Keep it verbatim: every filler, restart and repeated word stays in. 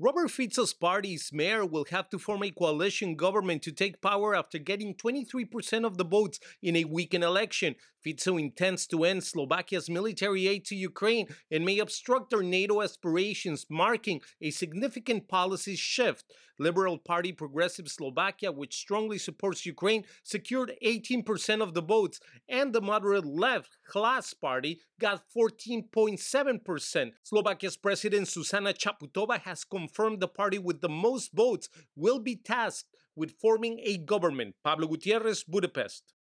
Robert Fico's party's mayor will have to form a coalition government to take power after getting twenty-three percent of the votes in a weekend election. Fico intends to end Slovakia's military aid to Ukraine and may obstruct their NATO aspirations, marking a significant policy shift. Liberal Party Progressive Slovakia, which strongly supports Ukraine, secured eighteen percent of the votes, and the moderate left Hlas Party got fourteen point seven percent. Slovakia's President Zuzana Chaputova has confirmed the party with the most votes will be tasked with forming a government. Pablo Gutierrez, Budapest.